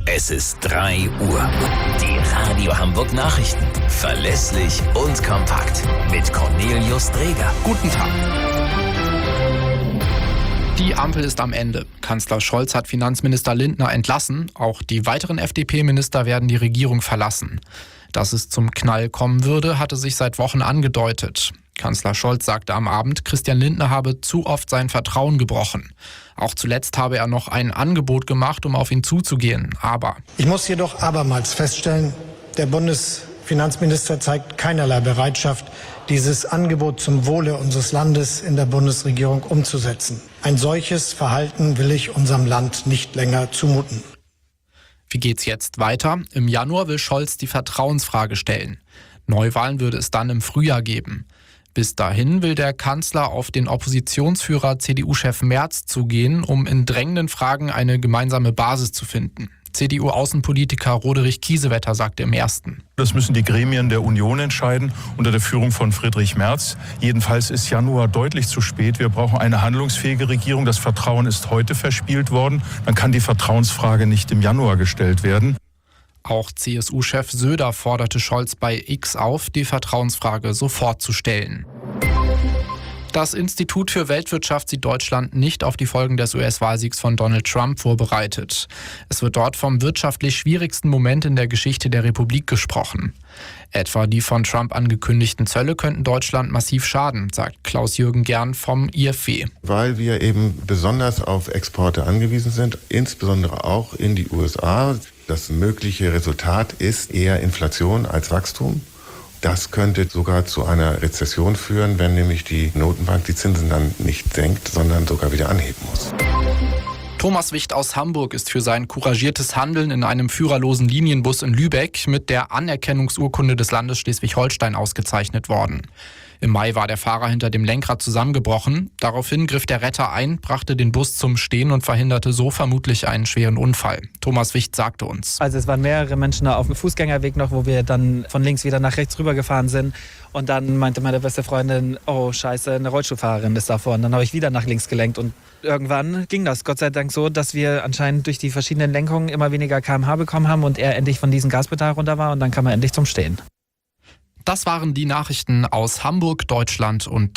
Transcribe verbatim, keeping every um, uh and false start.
Es ist drei Uhr. Die Radio Hamburg Nachrichten. Verlässlich und kompakt. Mit Cornelius Dreger. Guten Tag. Die Ampel ist am Ende. Kanzler Scholz hat Finanzminister Lindner entlassen. Auch die weiteren F D P-Minister werden die Regierung verlassen. Dass es zum Knall kommen würde, hatte sich seit Wochen angedeutet. Kanzler Scholz sagte am Abend, Christian Lindner habe zu oft sein Vertrauen gebrochen. Auch zuletzt habe er noch ein Angebot gemacht, um auf ihn zuzugehen. Aber ich muss jedoch abermals feststellen, der Bundesfinanzminister zeigt keinerlei Bereitschaft, dieses Angebot zum Wohle unseres Landes in der Bundesregierung umzusetzen. Ein solches Verhalten will ich unserem Land nicht länger zumuten. Wie geht's jetzt weiter? Im Januar will Scholz die Vertrauensfrage stellen. Neuwahlen würde es dann im Frühjahr geben. Bis dahin will der Kanzler auf den Oppositionsführer C D U-Chef Merz zugehen, um in drängenden Fragen eine gemeinsame Basis zu finden. C D U-Außenpolitiker Roderich Kiesewetter sagte im Ersten: Das müssen die Gremien der Union entscheiden, unter der Führung von Friedrich Merz. Jedenfalls ist Januar deutlich zu spät. Wir brauchen eine handlungsfähige Regierung. Das Vertrauen ist heute verspielt worden. Dann kann die Vertrauensfrage nicht im Januar gestellt werden. Auch C S U-Chef Söder forderte Scholz bei X auf, die Vertrauensfrage sofort zu stellen. Das Institut für Weltwirtschaft sieht Deutschland nicht auf die Folgen des U S-Wahlsiegs von Donald Trump vorbereitet. Es wird dort vom wirtschaftlich schwierigsten Moment in der Geschichte der Republik gesprochen. Etwa die von Trump angekündigten Zölle könnten Deutschland massiv schaden, sagt Klaus-Jürgen Gern vom I F W. Weil wir eben besonders auf Exporte angewiesen sind, insbesondere auch in die U S A. Das mögliche Resultat ist eher Inflation als Wachstum. Das könnte sogar zu einer Rezession führen, wenn nämlich die Notenbank die Zinsen dann nicht senkt, sondern sogar wieder anheben muss. Thomas Wicht aus Hamburg ist für sein couragiertes Handeln in einem führerlosen Linienbus in Lübeck mit der Anerkennungsurkunde des Landes Schleswig-Holstein ausgezeichnet worden. Im Mai war der Fahrer hinter dem Lenkrad zusammengebrochen. Daraufhin griff der Retter ein, brachte den Bus zum Stehen und verhinderte so vermutlich einen schweren Unfall. Thomas Wicht sagte uns: Also es waren mehrere Menschen da auf dem Fußgängerweg noch, wo wir dann von links wieder nach rechts rübergefahren sind. Und dann meinte meine beste Freundin, oh scheiße, eine Rollstuhlfahrerin ist da vorne. Dann habe ich wieder nach links gelenkt und irgendwann ging das Gott sei Dank so, dass wir anscheinend durch die verschiedenen Lenkungen immer weniger Kilometer pro Stunde bekommen haben und er endlich von diesem Gaspedal runter war und dann kam er endlich zum Stehen. Das waren die Nachrichten aus Hamburg, Deutschland und